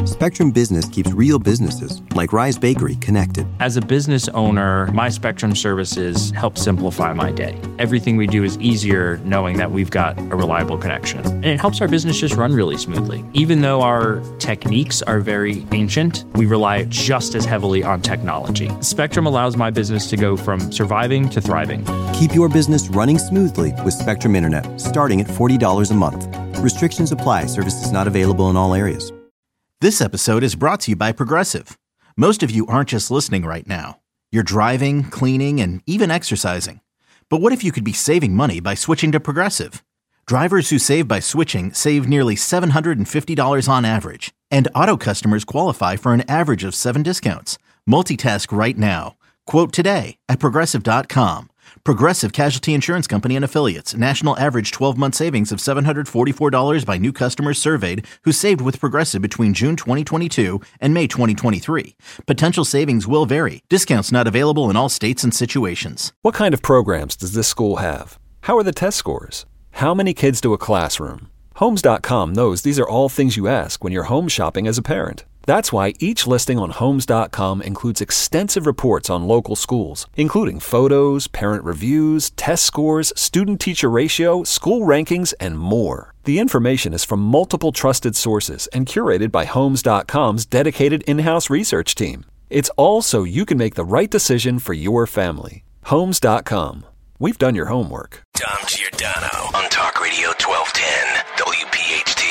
Spectrum Business keeps real businesses, like Rise Bakery, connected. As a business owner, my Spectrum services help simplify my day. Everything we do is easier knowing that we've got a reliable connection. And it helps our business just run really smoothly. Even though our techniques are very ancient, we rely just as heavily on technology. Spectrum allows my business to go from surviving to thriving. Keep your business running smoothly with Spectrum Internet, starting at $40 a month. Restrictions apply. Services not available in all areas. This episode is brought to you by Progressive. Most of you aren't just listening right now. You're driving, cleaning, and even exercising. But what if you could be saving money by switching to Progressive? Drivers who save by switching save nearly $750 on average. And auto customers qualify for an average of 7 discounts. Multitask right now. Quote today at Progressive.com. Progressive Casualty Insurance Company and Affiliates. National average 12-month savings of $744 by new customers surveyed who saved with Progressive between June 2022 and May 2023. Potential savings will vary. Discounts not available in all states and situations. What kind of programs does this school have? How are the test scores? How many kids do a classroom? Homes.com knows these are all things you ask when you're home shopping as a parent. That's why each listing on Homes.com includes extensive reports on local schools, including photos, parent reviews, test scores, student-teacher ratio, school rankings, and more. The information is from multiple trusted sources and curated by Homes.com's dedicated in-house research team. It's all so you can make the right decision for your family. Homes.com. We've done your homework. Dom Giordano on Talk Radio 1210 WPHT.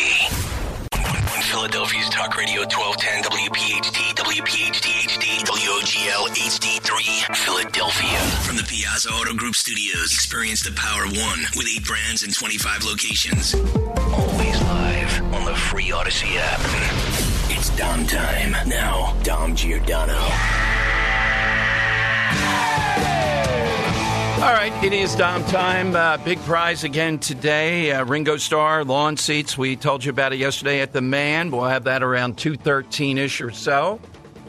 On Philadelphia's Talk Radio 1210 WPHT, WPHT-HD, WOGL HD3, Philadelphia. From the Piazza Auto Group Studios, experience the power of one with 8 brands and 25 locations. Always live on the free Odyssey app. It's Dom time. Now, Dom Giordano. All right, it is Dom time. Big prize again today. Ringo Starr, lawn seats. We told you about it yesterday at the Man. We'll have that around 2:13-ish or so.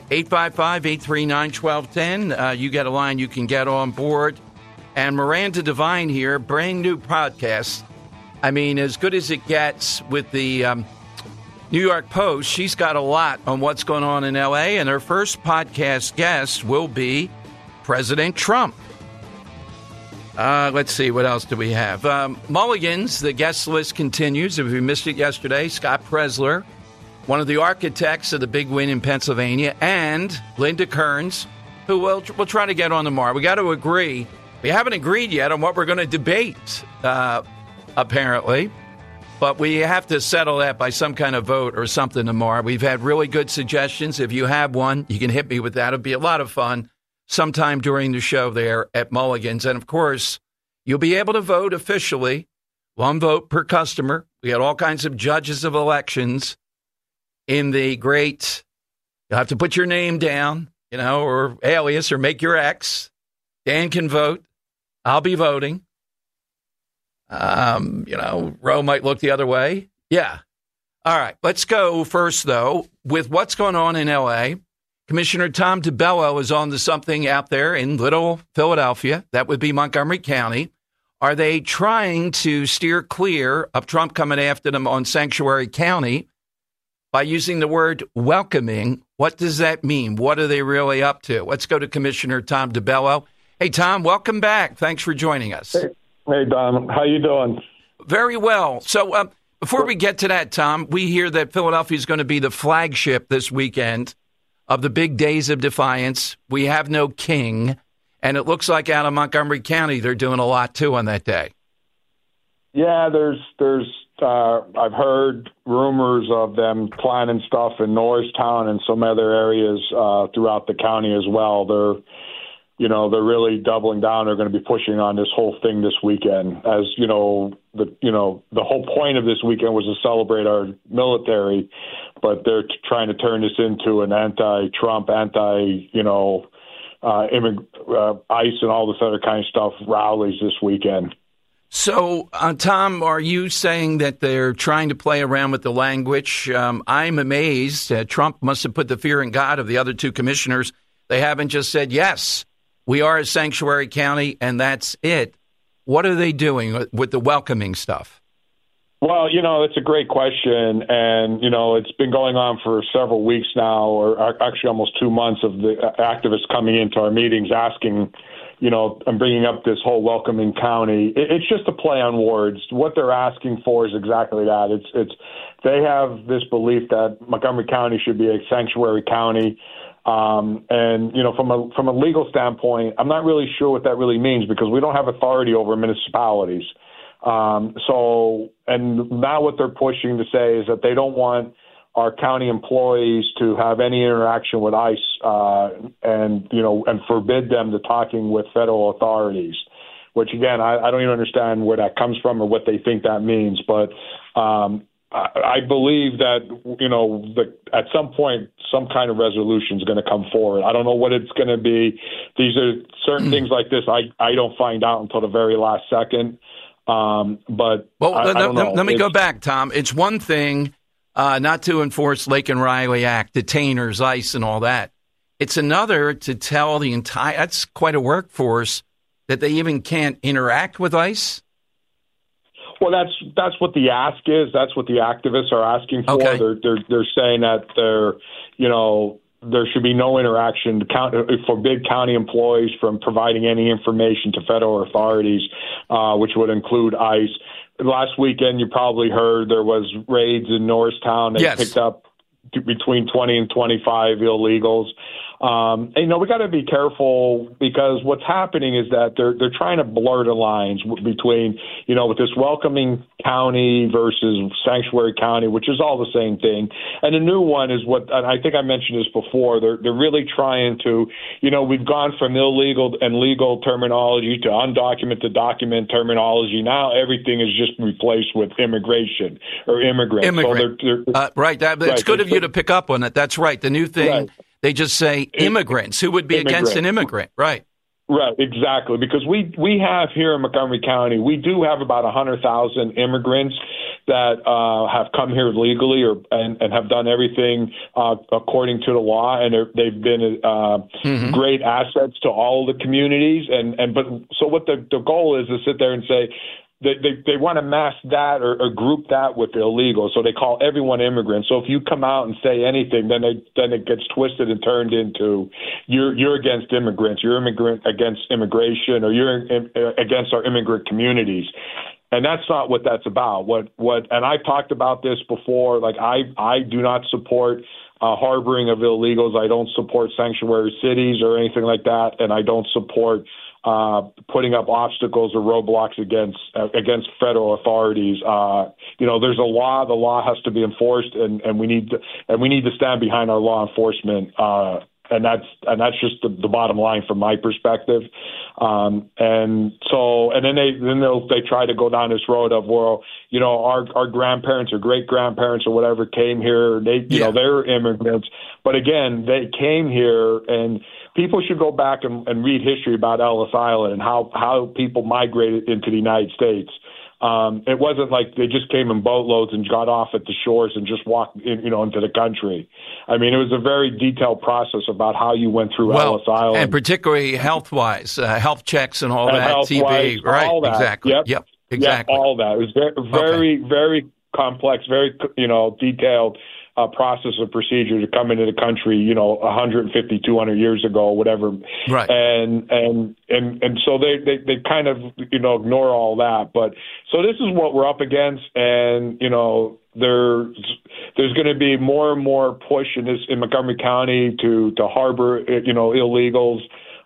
855-839-1210. You get a line, you can get on board. And Miranda Devine here, brand new podcast. I mean, as good as it gets with the New York Post. She's got a lot on what's going on in L.A., and her first podcast guest will be President Trump. Let's see, what else do we have? Mulligan's, the guest list continues. If you missed it yesterday, Scott Presler, one of the architects of the big win in Pennsylvania, and Linda Kearns, who we'll try to get on tomorrow. We got to agree. We haven't agreed yet on what we're going to debate, apparently. But we have to settle that by some kind of vote or something tomorrow. We've had really good suggestions. If you have one, you can hit me with that. It'll be a lot of fun sometime during the show there at Mulligan's. And, of course, you'll be able to vote officially, 1 vote per customer. We had all kinds of judges of elections in the great, you'll have to put your name down, or alias, or make your X. Dan can vote. I'll be voting. Roe might look the other way. Yeah. All right. Let's go first, though, with what's going on in L.A. Commissioner Tom DiBello is on to something out there in Little Philadelphia. That would be Montgomery County. Are they trying to steer clear of Trump coming after them on Sanctuary County by using the word welcoming? What does that mean? What are they really up to? Let's go to Commissioner Tom DiBello. Hey, Tom, welcome back. Thanks for joining us. Hey, Don. How you doing? Very well. So before we get to that, Tom, we hear that Philadelphia is going to be the flagship this weekend of the big Days of Defiance. We have no king, and it looks like out of Montgomery County they're doing a lot, too, on that day. Yeah, there's I've heard rumors of them planning stuff in Norristown and some other areas throughout the county as well. They're really doubling down. They're going to be pushing on this whole thing this weekend. As the whole point of this weekend was to celebrate our military, but they're trying to turn this into an anti-Trump, ICE and all this other kind of stuff rallies this weekend. So, Tom, are you saying that they're trying to play around with the language? I'm amazed. Trump must have put the fear in God of the other 2 commissioners. They haven't just said, yes, we are a sanctuary county, and that's it. What are they doing with the welcoming stuff? Well, it's a great question. And, it's been going on for several weeks now, or actually almost 2 months of the activists coming into our meetings asking, and bringing up this whole welcoming county. It's just a play on words. What they're asking for is exactly that. They have this belief that Montgomery County should be a sanctuary county. And, from a legal standpoint, I'm not really sure what that really means because we don't have authority over municipalities. And now what they're pushing to say is that they don't want our county employees to have any interaction with ICE, and forbid them to talking with federal authorities, which again, I don't even understand where that comes from or what they think that means. But, I believe that, at some point, some kind of resolution is going to come forward. I don't know what it's going to be. These are certain things like this I don't find out until the very last second. Let me go back, Tom. It's one thing not to enforce Lake and Riley Act, detainers, ICE, and all that. It's another to tell the entire, that's quite a workforce, that they even can't interact with ICE. Well, that's what the ask is. That's what the activists are asking for. Okay. They're saying that there should be no interaction, forbid county employees from providing any information to federal authorities, which would include ICE. Last weekend, you probably heard there was raids in Norristown. They picked up between 20 and 25 illegals. We got to be careful because what's happening is that they're trying to blur the lines between, with this welcoming county versus sanctuary county, which is all the same thing. And the new one is and I think I mentioned this before, they're really trying to, we've gone from illegal and legal terminology to undocumented document terminology. Now everything is just replaced with immigration or immigrant. Right. It's good of you to pick up on that. That's right. The new thing. Right. They just say immigrants. Who would be against an immigrant? Right. Right, exactly. Because we have here in Montgomery County, we do have about 100,000 immigrants that have come here legally and have done everything according to the law, and they've been great assets to all of the communities. So what the goal is to sit there and say, They want to mask that or group that with the illegal, so they call everyone immigrant. So if you come out and say anything, then it gets twisted and turned into you're against immigrants, you're immigrant against immigration, or you're against our immigrant communities, and that's not what that's about. And I've talked about this before. Like I do not support harboring of illegals. I don't support sanctuary cities or anything like that, and I don't support putting up obstacles or roadblocks against federal authorities. There's a law. The law has to be enforced, and we need to stand behind our law enforcement. And that's just the bottom line from my perspective. And then they try to go down this road of, well, our grandparents or great grandparents or whatever came here. They're immigrants, but again, they came here, and people should go back and read history about Ellis Island and how people migrated into the United States. It wasn't like they just came in boatloads and got off at the shores and just walked into the country. I mean, it was a very detailed process about how you went through Ellis Island. And particularly health-wise, health checks and all that, TB, right? All that. Exactly. Yep, exactly. All that. It was very complex, very, detailed process of procedure to come into the country, 150, 200 years ago, whatever. Right. And so they kind of, ignore all that. But so this is what we're up against. And, there's going to be more and more push in Montgomery County to harbor, illegals.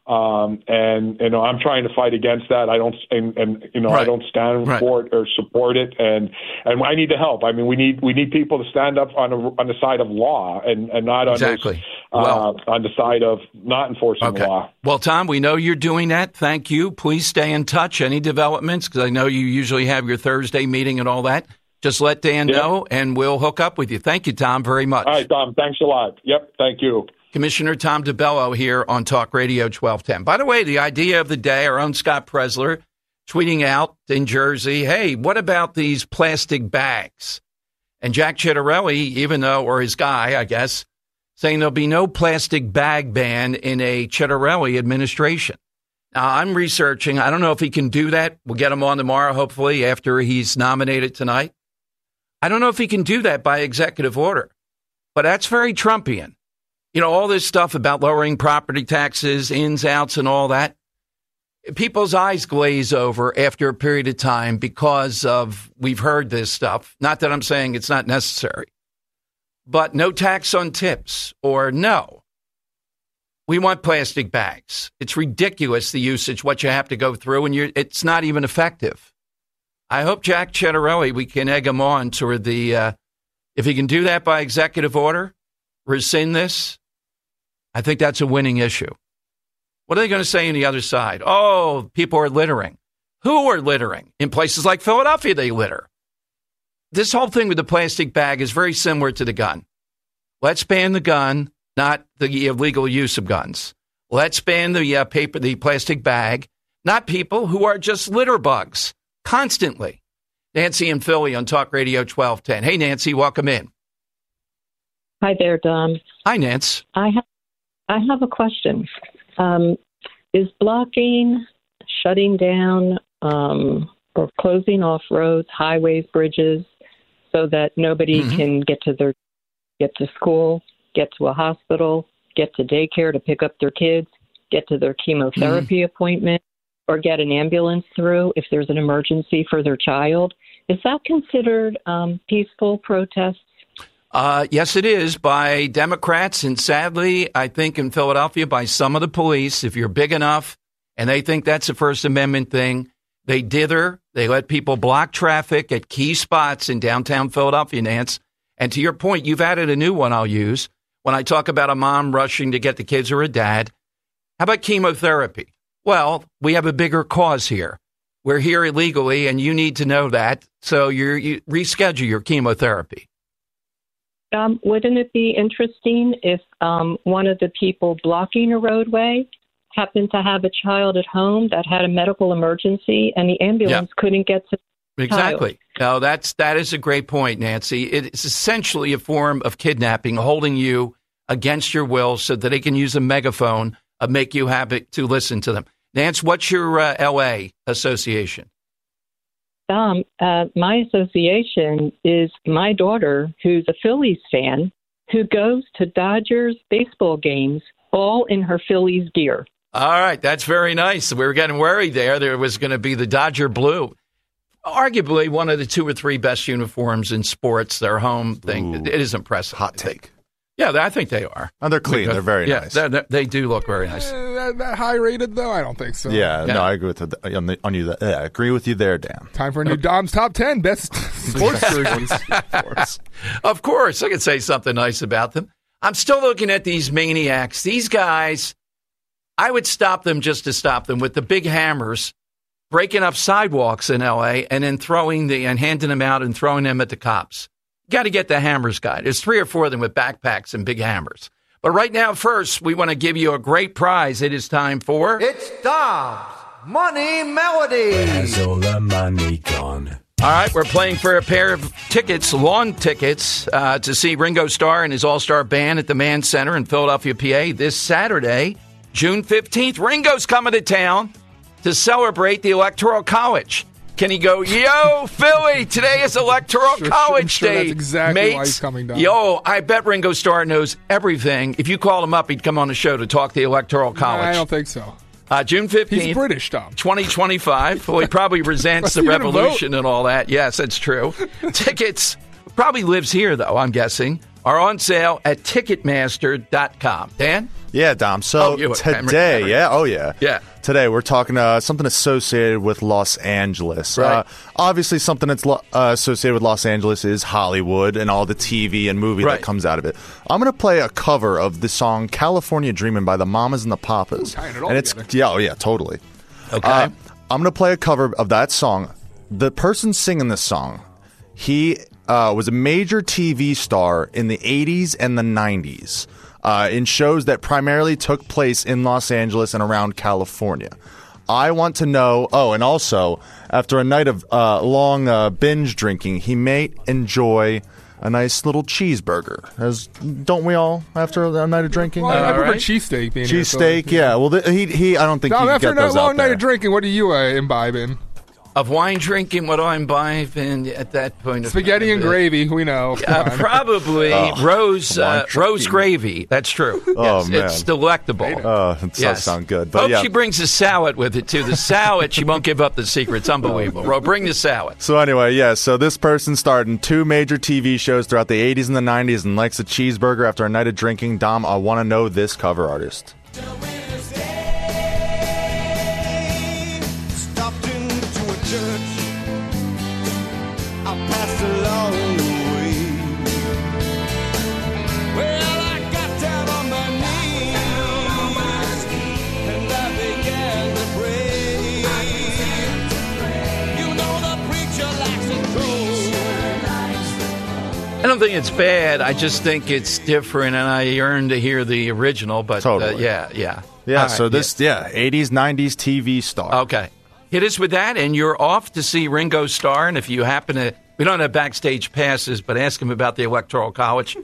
And I'm trying to fight against that. I don't, right. I don't stand for it or support it. And I need the help. I mean, we need people to stand up on the side of law and not on on the side of not enforcing the law. Well, Tom, we know you're doing that. Thank you. Please stay in touch. Any developments? Because I know you usually have your Thursday meeting and all that. Just let Dan know, and we'll hook up with you. Thank you, Tom, very much. All right, Tom. Thanks a lot. Yep. Thank you. Commissioner Tom DiBello here on Talk Radio 1210. By the way, the idea of the day, our own Scott Presler tweeting out in Jersey, hey, what about these plastic bags? And Jack Ciattarelli, or his guy, I guess, saying there'll be no plastic bag ban in a Ciattarelli administration. Now, I'm researching. I don't know if he can do that. We'll get him on tomorrow, hopefully, after he's nominated tonight. I don't know if he can do that by executive order, but that's very Trumpian. You know, all this stuff about lowering property taxes, ins, outs, and all that. People's eyes glaze over after a period of time because of we've heard this stuff. Not that I'm saying it's not necessary, but no tax on tips or no. We want plastic bags. It's ridiculous, the usage, what you have to go through, and it's not even effective. I hope Jack Ciattarelli, we can egg him on to the, if he can do that by executive order, rescind this, I think that's a winning issue. What are they going to say on the other side? Oh, people are littering. Who are littering? In places like Philadelphia, they litter. This whole thing with the plastic bag is very similar to the gun. Let's ban the gun, not the illegal use of guns. Let's ban the plastic bag, not people who are just litter bugs constantly. Nancy in Philly on Talk Radio 1210. Hey, Nancy, welcome in. Hi there, Dom. Hi, Nance. I have a question. Is blocking, shutting down, or closing off roads, highways, bridges, so that nobody can get to school, get to a hospital, get to daycare to pick up their kids, get to their chemotherapy appointment, or get an ambulance through if there's an emergency for their child? Is that considered peaceful protests? Yes, it is by Democrats, and sadly, I think in Philadelphia, by some of the police. If you're big enough and they think that's a First Amendment thing, they dither. They let people block traffic at key spots in downtown Philadelphia, Nance. And to your point, you've added a new one I'll use when I talk about a mom rushing to get the kids or a dad. How about chemotherapy? Well, we have a bigger cause here. We're here illegally, and you need to know that, so you reschedule your chemotherapy. Wouldn't it be interesting if one of the people blocking a roadway happened to have a child at home that had a medical emergency and the ambulance couldn't get to the Exactly. child? No, that is a great point, Nancy. It's essentially a form of kidnapping, holding you against your will so that they can use a megaphone, make you have it to listen to them. Nance, what's your L.A. association? My association is my daughter, who's a Phillies fan, who goes to Dodgers baseball games all in her Phillies gear. All right, that's very nice. We were getting worried there. There was going to be the Dodger blue. Arguably one of the 2 or 3 best uniforms in sports, their home thing. It is impressive. Hot take. Yeah, I think they are. And they're clean. They're very nice. They do look very nice. That high rated, though? I don't think so. Yeah, no, I agree with you. I agree with you there, Dan. Time for a new Dom's Top 10 best sports jerseys. Of course, I could say something nice about them. I'm still looking at these maniacs. These guys, I would stop them just to stop them with the big hammers, breaking up sidewalks in L.A. and then handing them out and throwing them at the cops. Got to get the hammers guy. There's 3 or 4 of them with backpacks and big hammers. But right now, first, we want to give you a great prize. It is time for... It's Dom's Money Melody. Where's all the money gone? All right, we're playing for a pair of tickets, lawn tickets, to see Ringo Starr and his all-star band at the Mann Center in Philadelphia, PA, this Saturday, June 15th. Ringo's coming to town to celebrate the Electoral College. Can he go, yo, Philly, today is Electoral College Day, that's exactly mates. why he's coming down. Yo, I bet Ringo Starr knows everything. If you call him up, he'd come on the show to talk the Electoral College. I don't think so. June 15th. He's British, Tom. 2025. Well, he probably resents the revolution and all that. Yes, that's true. Tickets, probably lives here, though, I'm guessing, are on sale at Ticketmaster.com. Dan? Yeah, Dom. So today, Yeah. Today we're talking something associated with Los Angeles. Right. Obviously, something that's associated with Los Angeles is Hollywood and all the TV and movie that comes out of it. I'm going to play a cover of the song "California Dreamin'" by the Mamas and the Papas. And it's totally. Okay. I'm going to play a cover of that song. The person singing this song, he was a major TV star in the 80s and the 90s. In shows that primarily took place in Los Angeles and around California. I want to know, and also, after a night of long binge drinking, he may enjoy a nice little cheeseburger. Don't we all, after a night of drinking? Well, I prefer cheesesteak. Cheesesteak, yeah. Well, I don't think he can get those out after a long there. night of drinking, what do you imbibe in? Of wine drinking, what do I buy? And at that point, spaghetti and gravy. We know. Probably rose gravy. That's true. Oh, man. It's delectable. It does sound good. But Hope she brings a salad with it too. The salad, she won't give up the secret. It's unbelievable. Bro, bring the salad. So anyway, so this person starred in 2 major TV shows throughout the 80s and the 90s and likes a cheeseburger after a night of drinking. Dom, I want to know this cover artist. I don't think it's bad. I just think it's different, and I yearn to hear the original. But totally. Yeah. Right, so this, 80s, 90s TV star. Okay. Hit us with that, and you're off to see Ringo Starr. And if you happen to, we don't have backstage passes, but ask him about the Electoral College.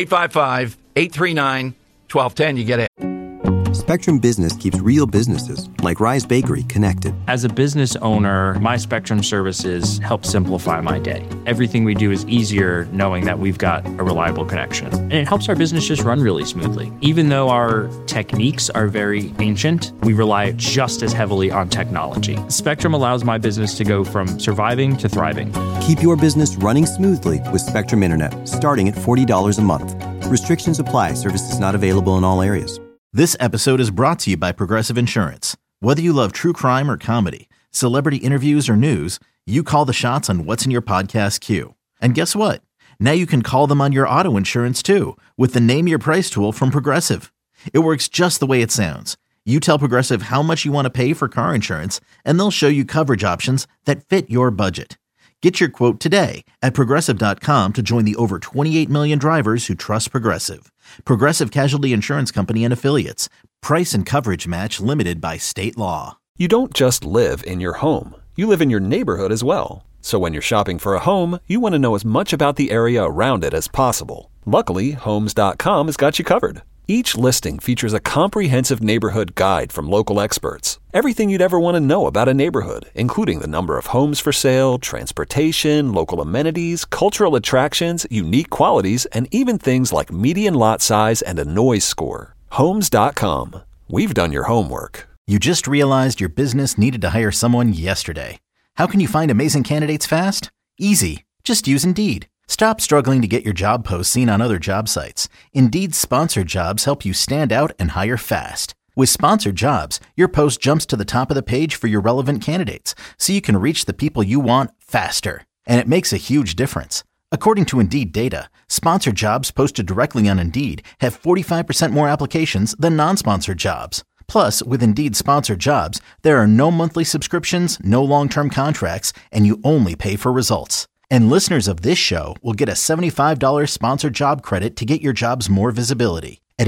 855-839-1210. You get it. Spectrum Business keeps real businesses, like Rise Bakery, connected. As a business owner, my Spectrum services help simplify my day. Everything we do is easier knowing that we've got a reliable connection. And it helps our business just run really smoothly. Even though our techniques are very ancient, we rely just as heavily on technology. Spectrum allows my business to go from surviving to thriving. Keep your business running smoothly with Spectrum Internet, starting at $40 a month. Restrictions apply. Services not available in all areas. This episode is brought to you by Progressive Insurance. Whether you love true crime or comedy, celebrity interviews or news, you call the shots on what's in your podcast queue. And guess what? Now you can call them on your auto insurance too with the Name Your Price tool from Progressive. It works just the way it sounds. You tell Progressive how much you want to pay for car insurance, and they'll show you coverage options that fit your budget. Get your quote today at Progressive.com to join the over 28 million drivers who trust Progressive. Progressive Casualty Insurance Company and Affiliates. Price and coverage match limited by state law. You don't just live in your home. You live in your neighborhood as well. So when you're shopping for a home, you want to know as much about the area around it as possible. Luckily, Homes.com has got you covered. Each listing features a comprehensive neighborhood guide from local experts. Everything you'd ever want to know about a neighborhood, including the number of homes for sale, transportation, local amenities, cultural attractions, unique qualities, and even things like median lot size and a noise score. Homes.com. We've done your homework. You just realized your business needed to hire someone yesterday. How can you find amazing candidates fast? Easy. Just use Indeed. Stop struggling to get your job posts seen on other job sites. Indeed's sponsored jobs help you stand out and hire fast. With sponsored jobs, your post jumps to the top of the page for your relevant candidates, so you can reach the people you want faster. And it makes a huge difference. According to Indeed data, sponsored jobs posted directly on Indeed have 45% more applications than non-sponsored jobs. Plus, with Indeed sponsored jobs, there are no monthly subscriptions, no long-term contracts, and you only pay for results. And listeners of this show will get a $75 sponsored job credit to get your jobs more visibility at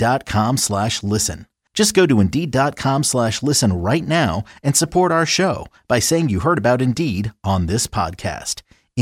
Indeed.com/listen. Just go to Indeed.com/listen right now and support our show by saying you heard about Indeed on this podcast.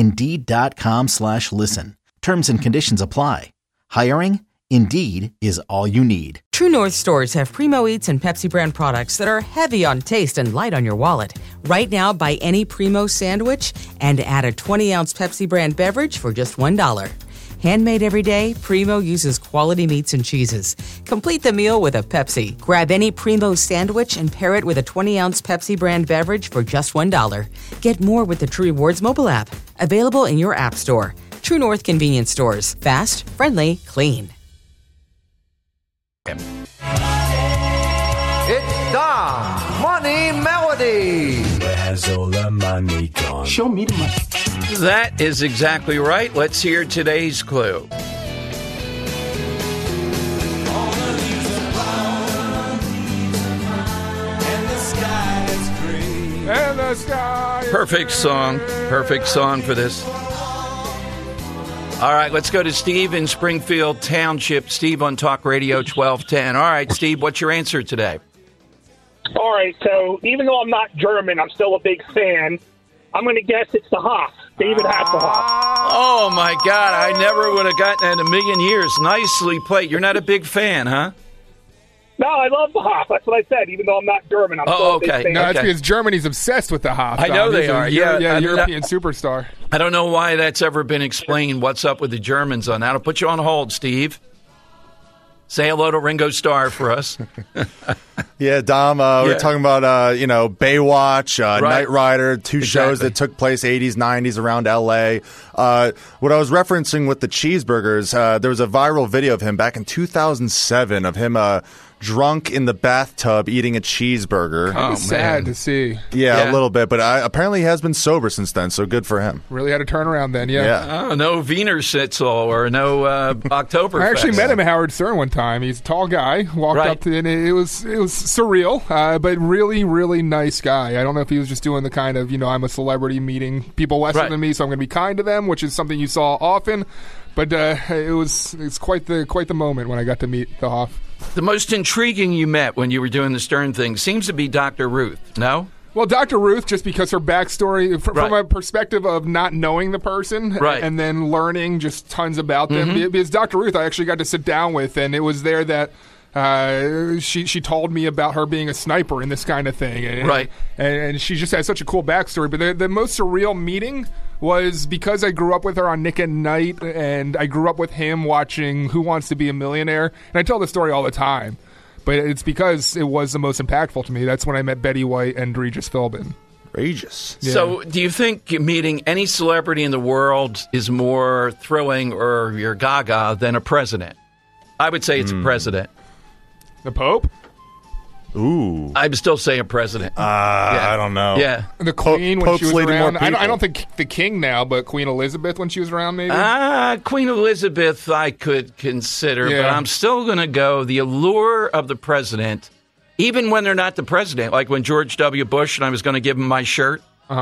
Indeed.com/listen. Terms and conditions apply. Hiring? Indeed is all you need. True North stores have Primo Eats and Pepsi brand products that are heavy on taste and light on your wallet. Right now, buy any Primo sandwich and add a 20-ounce Pepsi brand beverage for just $1. Handmade every day, Primo uses quality meats and cheeses. Complete the meal with a Pepsi. Grab any Primo sandwich and pair it with a 20-ounce Pepsi brand beverage for just $1. Get more with the True Rewards mobile app. Available in your app store. True North convenience stores. Fast, friendly, clean. It's Dom's Money Melody. Where's all the money gone? Show me the money. That is exactly right. Let's hear today's clue. And the sky. Perfect song. Perfect song for this. All right, let's go to Steve in Springfield Township. Steve on Talk Radio 1210. All right, Steve, what's your answer today? All right, so even though I'm not German, I'm still a big fan. I'm going to guess it's the Haas, David Hasselhoff. Oh, my God, I never would have gotten that in a million years. Nicely played. You're not a big fan, huh? No, I love the Hoff. That's what I said. Even though I'm not German, I'm still a big fan. No, that's because Germany's obsessed with the Hoff. I know they are. Yeah, European superstar. I don't know why that's ever been explained. What's up with the Germans on that? I'll put you on hold, Steve. Say hello to Ringo Starr for us. Yeah, Dom, we're talking about, Baywatch, Knight Rider, two shows that took place 80s, 90s around L.A. What I was referencing with the cheeseburgers, there was a viral video of him back in 2007 of him drunk in the bathtub eating a cheeseburger. Kind of sad to see. Yeah, a little bit, but apparently he has been sober since then, so good for him. Really had a turnaround then, yeah. Oh, no Wiener Schnitzel or no Oktoberfest. I actually met him at Howard Stern one time. He's a tall guy. Walked up to and it was surreal, but really, really nice guy. I don't know if he was just doing the kind of, I'm a celebrity meeting people lesser than me, so I'm going to be kind to them, which is something you saw often. But it's quite the moment when I got to meet the Hoff. The most intriguing you met when you were doing the Stern thing seems to be Dr. Ruth, no? Well, Dr. Ruth, just because her backstory, from a perspective of not knowing the person and then learning just tons about them. Because Dr. Ruth, I actually got to sit down with, and it was there that she told me about her being a sniper and this kind of thing. And she just has such a cool backstory. But the most surreal meeting was because I grew up with her on Nick at Night, and I grew up with him watching Who Wants to Be a Millionaire. And I tell the story all the time. But it's because it was the most impactful to me. That's when I met Betty White and Regis Philbin. Regis. Yeah. So do you think meeting any celebrity in the world is more thrilling or you're gaga than a president? I would say it's a president. The Pope? Ooh. I'm still saying president. I don't know. Yeah. The Queen when Pope's she was around. I don't think the King now, but Queen Elizabeth when she was around, maybe? Queen Elizabeth I could consider, but I'm still going to go the allure of the president, even when they're not the president, like when George W. Bush and I was going to give him my shirt.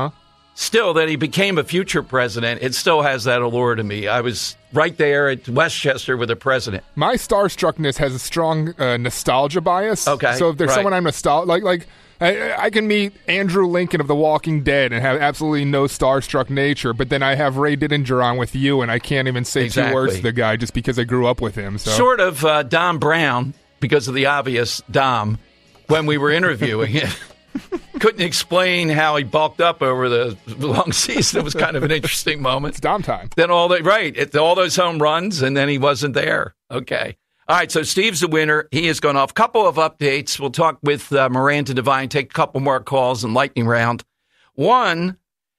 Still, that he became a future president, it still has that allure to me. I was right there at Westchester with the president. My starstruckness has a strong nostalgia bias. Okay. So if there's someone I'm nostalgic, like I can meet Andrew Lincoln of The Walking Dead and have absolutely no starstruck nature, but then I have Ray Didinger on with you, and I can't even say 2 words to the guy just because I grew up with him. So. Sort of Dom Brown, because of the obvious Dom, when we were interviewing him. Couldn't explain how he bulked up over the long season. It was kind of an interesting moment. It's Dom time. Then all those home runs, and then he wasn't there. Okay. All right, so Steve's the winner. He has gone off. Couple of updates. We'll talk with Miranda Devine, take a couple more calls in lightning round. One,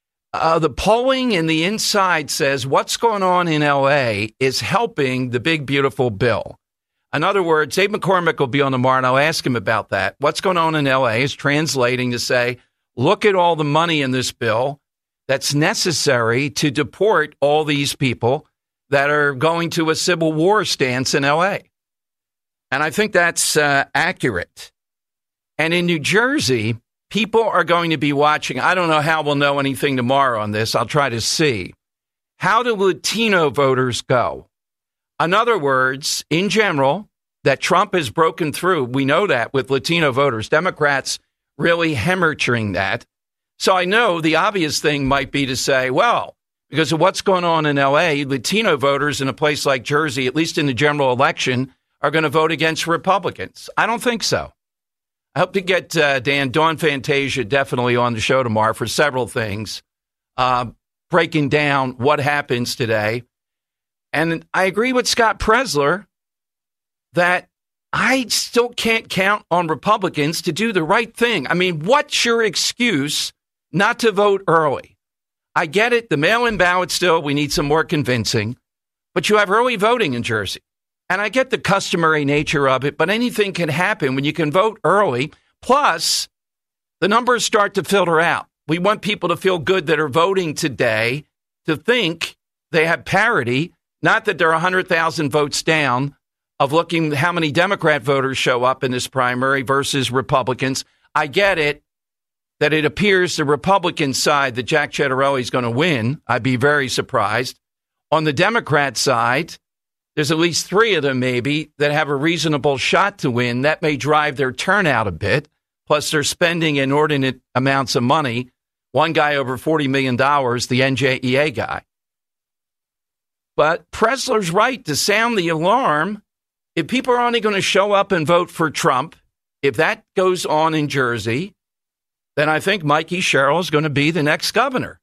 the polling in the inside says what's going on in L.A. is helping the big, beautiful bill. In other words, Dave McCormick will be on tomorrow, and I'll ask him about that. What's going on in L.A. is translating to say, look at all the money in this bill that's necessary to deport all these people that are going to a civil war stance in L.A. And I think that's accurate. And in New Jersey, people are going to be watching. I don't know how we'll know anything tomorrow on this. I'll try to see. How do Latino voters go? In other words, in general, that Trump has broken through. We know that with Latino voters. Democrats really hemorrhaging that. So I know the obvious thing might be to say, well, because of what's going on in L.A., Latino voters in a place like Jersey, at least in the general election, are going to vote against Republicans. I don't think so. I hope to get Dawn Fantasia definitely on the show tomorrow for several things, breaking down what happens today. And I agree with Scott Presler that I still can't count on Republicans to do the right thing. I mean, what's your excuse not to vote early? I get it. The mail-in ballot still, we need some more convincing. But you have early voting in Jersey. And I get the customary nature of it, but anything can happen when you can vote early. Plus, the numbers start to filter out. We want people to feel good that are voting today to think they have parity. Not that they're 100,000 votes down of looking how many Democrat voters show up in this primary versus Republicans. I get it that it appears the Republican side that Jack Ciattarelli is going to win. I'd be very surprised. On the Democrat side, there's at least 3 of them maybe that have a reasonable shot to win. That may drive their turnout a bit. Plus, they're spending inordinate amounts of money. One guy over $40 million, the NJEA guy. But Presler's right to sound the alarm If people are only going to show up and vote for Trump, if that goes on in Jersey, then I think Mikey Sherrill is going to be the next governor.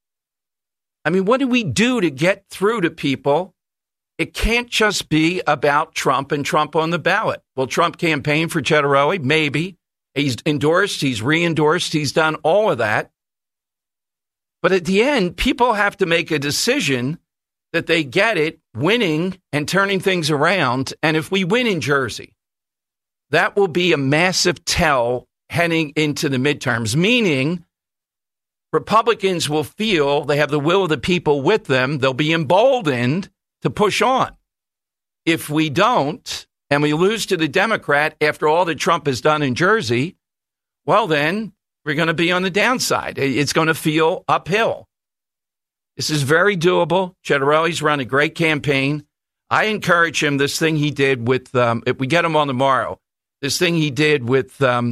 I mean, what do we do to get through to people? It can't just be about Trump and Trump on the ballot. Will Trump campaign for Chetterelli? Maybe. He's endorsed, he's re-endorsed, he's done all of that. But at the end, people have to make a decision that they get it, winning and turning things around. And if we win in Jersey, that will be a massive tell heading into the midterms, meaning Republicans will feel they have the will of the people with them. They'll be emboldened to push on. If we don't, and we lose to the Democrat after all that Trump has done in Jersey, well, then we're going to be on the downside. It's going to feel uphill. This is very doable. Chetterelli's run a great campaign. I encourage him, this thing he did with, if we get him on tomorrow, this thing he did with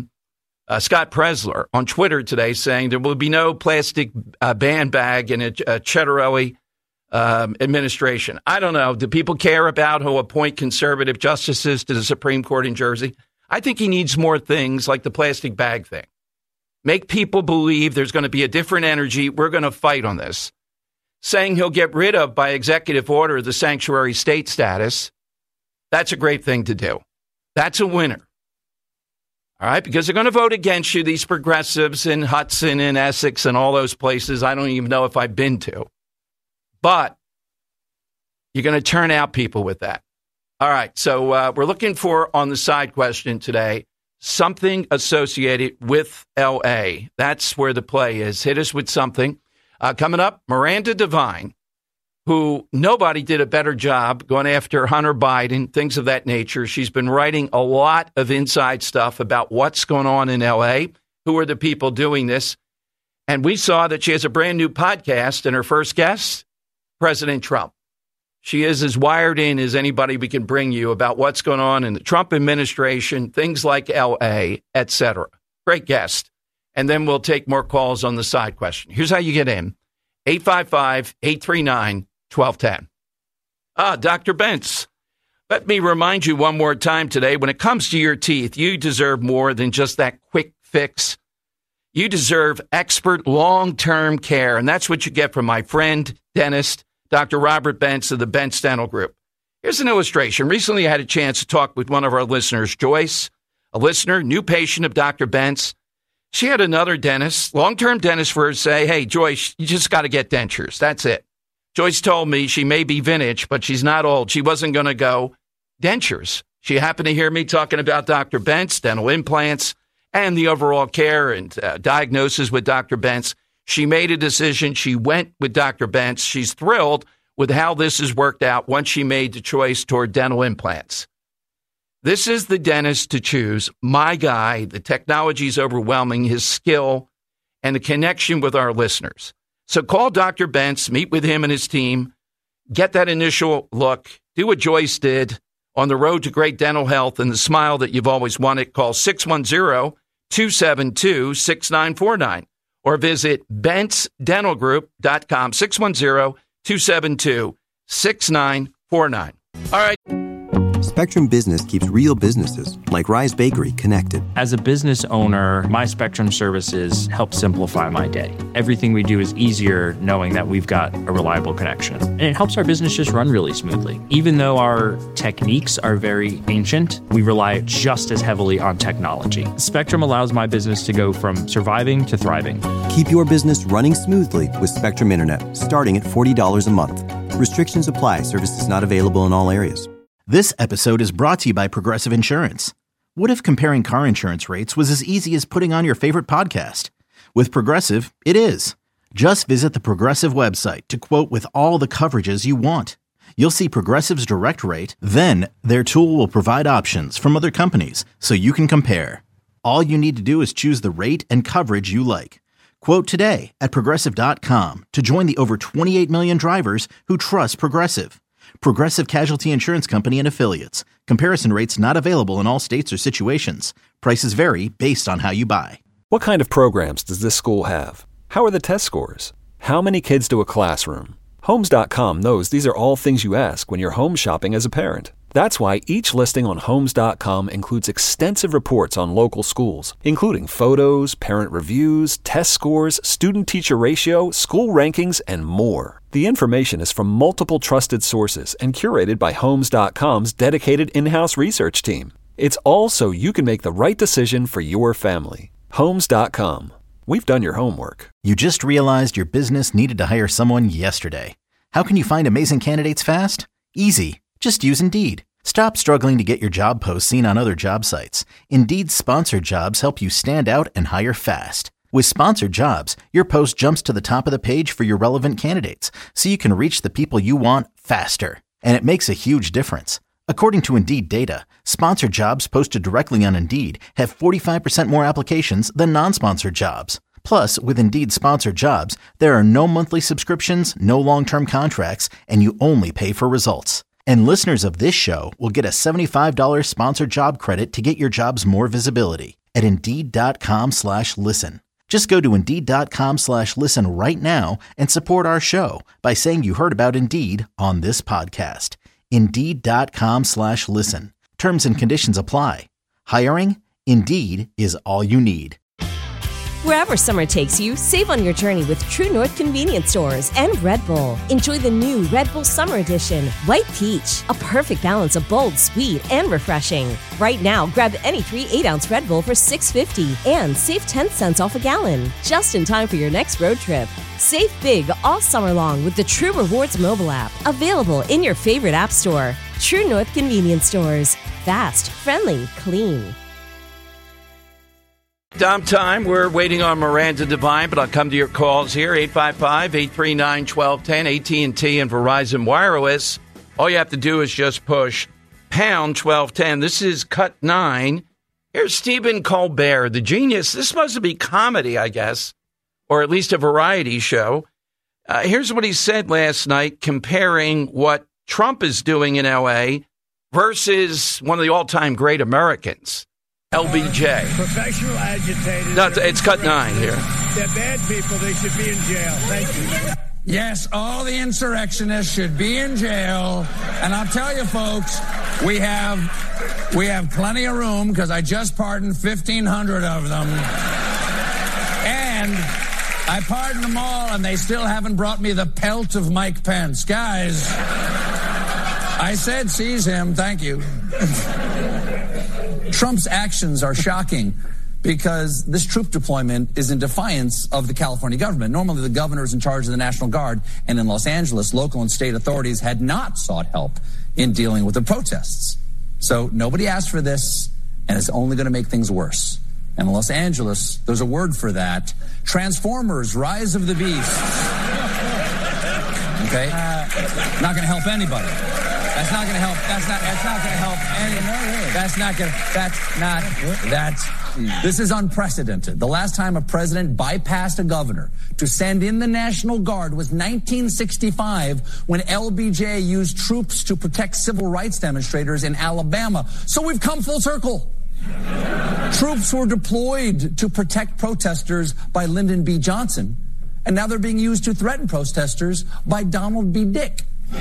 Scott Presler on Twitter today saying there will be no plastic band bag in a Chetterelli administration. I don't know. Do people care about who appoint conservative justices to the Supreme Court in Jersey? I think he needs more things like the plastic bag thing. Make people believe there's going to be a different energy. We're going to fight on this. Saying he'll get rid of, by executive order, the sanctuary state status, that's a great thing to do. That's a winner. All right, because they're going to vote against you, these progressives in Hudson and Essex and all those places I don't even know if I've been to. But you're going to turn out people with that. All right, so we're looking for, on the side question today, something associated with L.A. That's where the play is. Hit us with something. Coming up, Miranda Devine, who nobody did a better job going after Hunter Biden, things of that nature. She's been writing a lot of inside stuff about what's going on in L.A., who are the people doing this. And we saw that she has a brand new podcast, and her first guest, President Trump. She is as wired in as anybody we can bring you about what's going on in the Trump administration, things like L.A., et cetera. Great guest. And then we'll take more calls on the side question. Here's how you get in. 855-839-1210. Dr. Bentz, let me remind you one more time today, when it comes to your teeth, you deserve more than just that quick fix. You deserve expert long-term care, and that's what you get from my friend, dentist, Dr. Robert Bentz of the Bentz Dental Group. Here's an illustration. Recently, I had a chance to talk with one of our listeners, Joyce, a listener, new patient of Dr. Bentz. She had another dentist, long-term dentist, for her say, hey, Joyce, you just got to get dentures. That's it. Joyce told me she may be vintage, but she's not old. She wasn't going to go dentures. She happened to hear me talking about Dr. Bentz, dental implants, and the overall care and diagnosis with Dr. Bentz. She made a decision. She went with Dr. Bentz. She's thrilled with how this has worked out once she made the choice toward dental implants. This is the dentist to choose. My guy, the technology is overwhelming, his skill, and the connection with our listeners. So call Dr. Bentz, meet with him and his team, get that initial look, do what Joyce did on the road to great dental health and the smile that you've always wanted. Call 610-272-6949 or visit BentzDentalGroup.com, 610-272-6949. All right. Spectrum Business keeps real businesses like Rise Bakery connected. As a business owner, my Spectrum services help simplify my day. Everything we do is easier knowing that we've got a reliable connection. And it helps our business just run really smoothly. Even though our techniques are very ancient, we rely just as heavily on technology. Spectrum allows my business to go from surviving to thriving. Keep your business running smoothly with Spectrum Internet, starting at $40 a month. Restrictions apply. Services not available in all areas. This episode is brought to you by Progressive Insurance. What if comparing car insurance rates was as easy as putting on your favorite podcast? With Progressive, it is. Just visit the Progressive website to quote with all the coverages you want. You'll see Progressive's direct rate, then their tool will provide options from other companies so you can compare. All you need to do is choose the rate and coverage you like. Quote today at Progressive.com to join the over 28 million drivers who trust Progressive. Progressive Casualty Insurance Company and Affiliates. Comparison rates not available in all states or situations. Prices vary based on how you buy. What kind of programs does this school have? How are the test scores? How many kids do a classroom? Homes.com knows these are all things you ask when you're home shopping as a parent. That's why each listing on Homes.com includes extensive reports on local schools, including photos, parent reviews, test scores, student-teacher ratio, school rankings, and more. The information is from multiple trusted sources and curated by Homes.com's dedicated in-house research team. It's all so you can make the right decision for your family. Homes.com. We've done your homework. You just realized your business needed to hire someone yesterday. How can you find amazing candidates fast? Easy. Just use Indeed. Stop struggling to get your job posts seen on other job sites. Indeed's sponsored jobs help you stand out and hire fast. With sponsored jobs, your post jumps to the top of the page for your relevant candidates, so you can reach the people you want faster. And it makes a huge difference. According to Indeed data, sponsored jobs posted directly on Indeed have 45% more applications than non-sponsored jobs. Plus, with Indeed sponsored jobs, there are no monthly subscriptions, no long-term contracts, and you only pay for results. And listeners of this show will get a $75 sponsored job credit to get your jobs more visibility at Indeed.com/listen. Just go to Indeed.com/listen right now and support our show by saying you heard about Indeed on this podcast. Indeed.com/listen. Terms and conditions apply. Hiring? Indeed is all you need. Wherever summer takes you, save on your journey with True North Convenience Stores and Red Bull. Enjoy the new Red Bull Summer Edition, White Peach, a perfect balance of bold, sweet, and refreshing. Right now, grab any 3 8-ounce Red Bull for $6.50 and save 10 cents off a gallon, just in time for your next road trip. Save big all summer long with the True Rewards mobile app, available in your favorite app store. True North Convenience Stores. Fast, friendly, clean. Dom time. We're waiting on Miranda Devine, but I'll come to your calls here. 855-839-1210, AT&T and Verizon Wireless. All you have to do is just push pound 1210. This is cut 9. Here's Stephen Colbert, the genius. This is supposed to be comedy, I guess, or at least a variety show. Here's what he said last night, comparing what Trump is doing in L.A. versus one of the all-time great Americans, LBJ. Professional agitators. No, it's cut 9 here. They're bad people. They should be in jail. Thank you. Yes, all the insurrectionists should be in jail. And I'll tell you, folks, we have plenty of room because I just pardoned 1,500 of them. And I pardoned them all, and they still haven't brought me the pelt of Mike Pence. Guys, I said seize him. Thank you. Trump's actions are shocking because this troop deployment is in defiance of the California government. Normally, the governor is in charge of the National Guard, and in Los Angeles, local and state authorities had not sought help in dealing with the protests. So nobody asked for this, and it's only going to make things worse. And in Los Angeles, there's a word for that. Transformers, Rise of the Beast. Okay? Not going to help anybody. That's not going to help. That's not going to help any. This is unprecedented. The last time a president bypassed a governor to send in the National Guard was 1965 when LBJ used troops to protect civil rights demonstrators in Alabama. So we've come full circle. Troops were deployed to protect protesters by Lyndon B. Johnson, and now they're being used to threaten protesters by Donald B. Dick.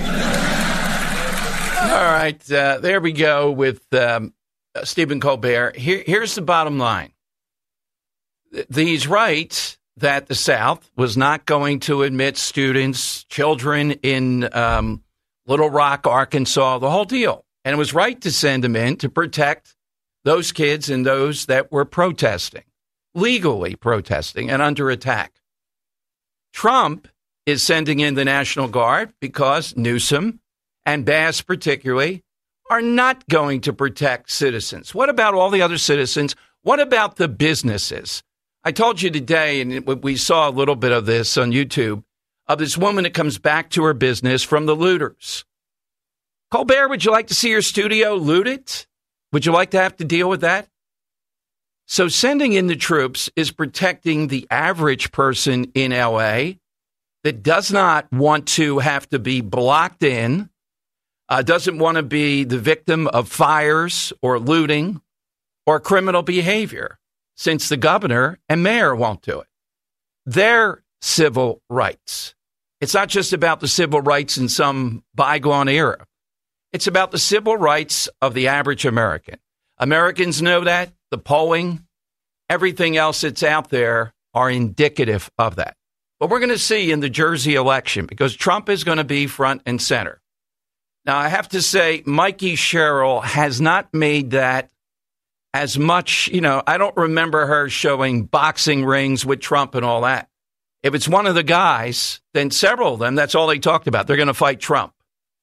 All right, there we go with Stephen Colbert. Here's the bottom line. He's right that the South was not going to admit students, children in Little Rock, Arkansas, the whole deal. And it was right to send them in to protect those kids and those that were protesting, legally protesting and under attack. Trump is sending in the National Guard because Newsom and Bass particularly are not going to protect citizens. What about all the other citizens? What about the businesses? I told you today, and we saw a little bit of this on YouTube, of this woman that comes back to her business from the looters. Colbert, would you like to see your studio looted? Would you like to have to deal with that? So sending in the troops is protecting the average person in L.A. that does not want to have to be blocked in, doesn't want to be the victim of fires or looting or criminal behavior, since the governor and mayor won't do it. Their civil rights. It's not just about the civil rights in some bygone era. It's about the civil rights of the average American. Americans know that. The polling, everything else that's out there are indicative of that. But we're going to see in the Jersey election, because Trump is going to be front and center. Now, I have to say, Mikey Sherrill has not made that as much, I don't remember her showing boxing rings with Trump and all that. If it's one of the guys, then several of them, that's all they talked about. They're going to fight Trump.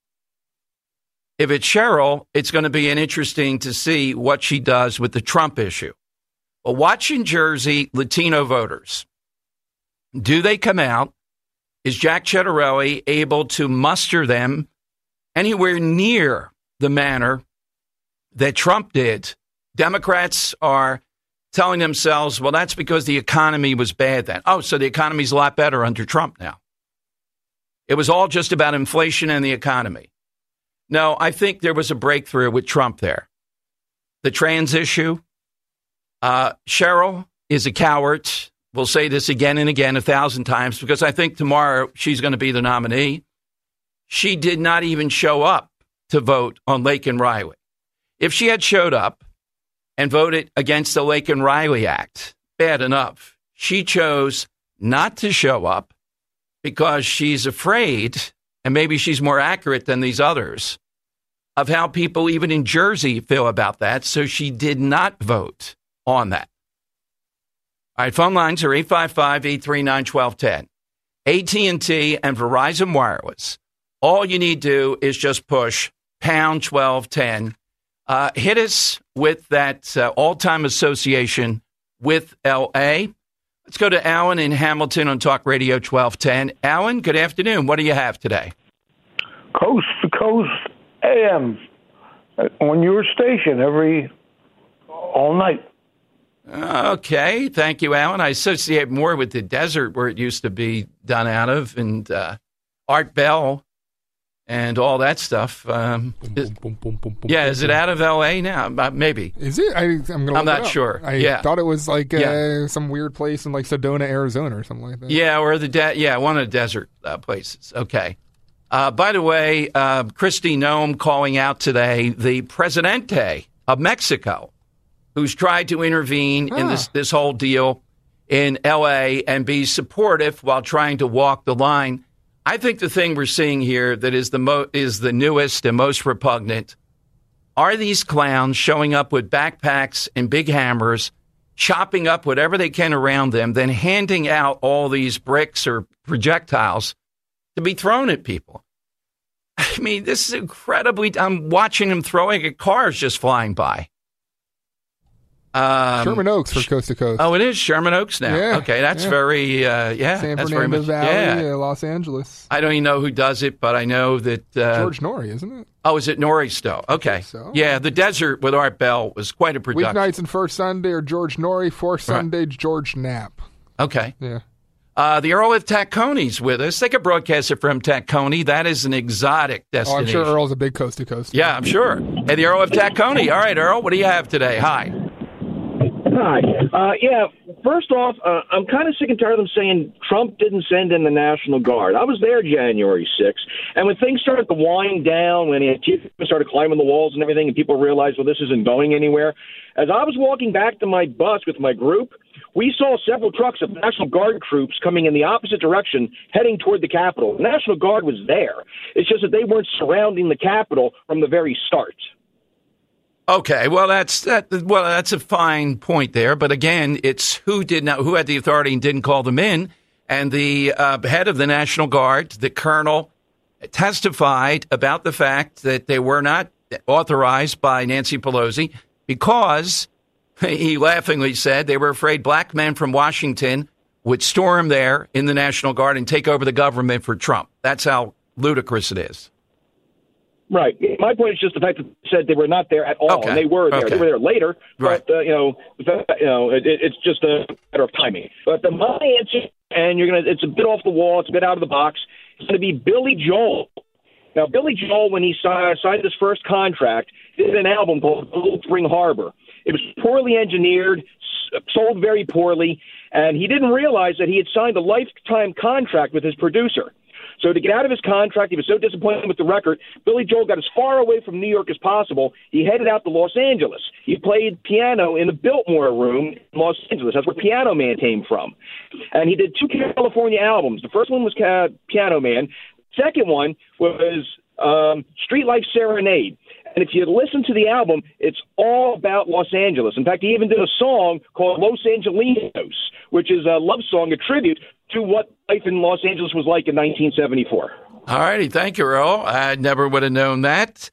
If it's Sherrill, it's going to be interesting to see what she does with the Trump issue. But watching Jersey Latino voters, do they come out? Is Jack Ciattarelli able to muster them anywhere near the manner that Trump did? Democrats are telling themselves, well, that's because the economy was bad then. Oh, so the economy's a lot better under Trump now. It was all just about inflation and the economy. No, I think there was a breakthrough with Trump there. The trans issue, Cheryl is a coward. We'll say this again and again 1,000 times, because I think tomorrow she's going to be the nominee. She did not even show up to vote on Laken Riley. If she had showed up and voted against the Laken Riley Act, bad enough. She chose not to show up because she's afraid, and maybe she's more accurate than these others, of how people even in Jersey feel about that. So she did not vote on that. All right, phone lines are 855-839-1210. AT&T and Verizon Wireless. All you need to do is just push pound 1210. Hit us with that all-time association with L.A. Let's go to Alan in Hamilton on Talk Radio 1210. Alan, good afternoon. What do you have today? Coast to Coast AM on your station all night. Okay. Thank you, Alan. I associate more with the desert where it used to be done out of, and Art Bell and all that stuff. Is it out of L.A. now? Maybe. Is it? I'm not sure. I thought it was like some weird place in like Sedona, Arizona or something like that. Yeah, or one of the desert places. Okay. By the way, Kristi Noem calling out today, the Presidente of Mexico, who's tried to intervene in this whole deal in L.A. and be supportive while trying to walk the line. I think the thing we're seeing here that is the newest and most repugnant are these clowns showing up with backpacks and big hammers, chopping up whatever they can around them, then handing out all these bricks or projectiles to be thrown at people. I mean, this is incredibly... I'm watching them throwing at cars just flying by. Sherman Oaks for Coast to Coast. Oh, it is Sherman Oaks now. Yeah, okay, that's very, San that's Fernando very much, Valley, Los Angeles. I don't even know who does it, but I know that... George Norrie, isn't it? Oh, is it Norrie still? Okay. So. Yeah, the desert with Art Bell was quite a production. Weeknights and first Sunday are George Norrie, fourth Sunday, George Knapp. Okay. Yeah. The Earl of Tacony's with us. They could broadcast it from Tacony. That is an exotic destination. Oh, I'm sure Earl's a big Coast to Coast. Yeah, I'm sure. And the Earl of Tacony. All right, Earl, what do you have today? Hi. Hi. First off, I'm kind of sick and tired of them saying Trump didn't send in the National Guard. I was there January 6th, and when things started to wind down, when Antifa started climbing the walls and everything, and people realized, well, this isn't going anywhere, as I was walking back to my bus with my group, we saw several trucks of National Guard troops coming in the opposite direction, heading toward the Capitol. The National Guard was there. It's just that they weren't surrounding the Capitol from the very start. Okay, well that's a fine point there, but again, it's who had the authority and didn't call them in, and the head of the National Guard, the colonel, testified about the fact that they were not authorized by Nancy Pelosi because he laughingly said they were afraid black men from Washington would storm there in the National Guard and take over the government for Trump. That's how ludicrous it is. Right. My point is just the fact that they said they were not there at all, and they were there. Okay. They were there later, right. But it's just a matter of timing. But my answer, and it's a bit off the wall, it's a bit out of the box. It's going to be Billy Joel. Now, Billy Joel, when he signed his first contract, did an album called Cold Spring Harbor. It was poorly engineered, sold very poorly, and he didn't realize that he had signed a lifetime contract with his producer. So to get out of his contract, he was so disappointed with the record, Billy Joel got as far away from New York as possible. He headed out to Los Angeles. He played piano in the Biltmore Room in Los Angeles. That's where Piano Man came from. And he did 2 California albums. The first one was Piano Man. The second one was Street Life Serenade. And if you listen to the album, it's all about Los Angeles. In fact, he even did a song called Los Angelinos, which is a love song, a tribute to what life in Los Angeles was like in 1974. All righty. Thank you, Earl. I never would have known that.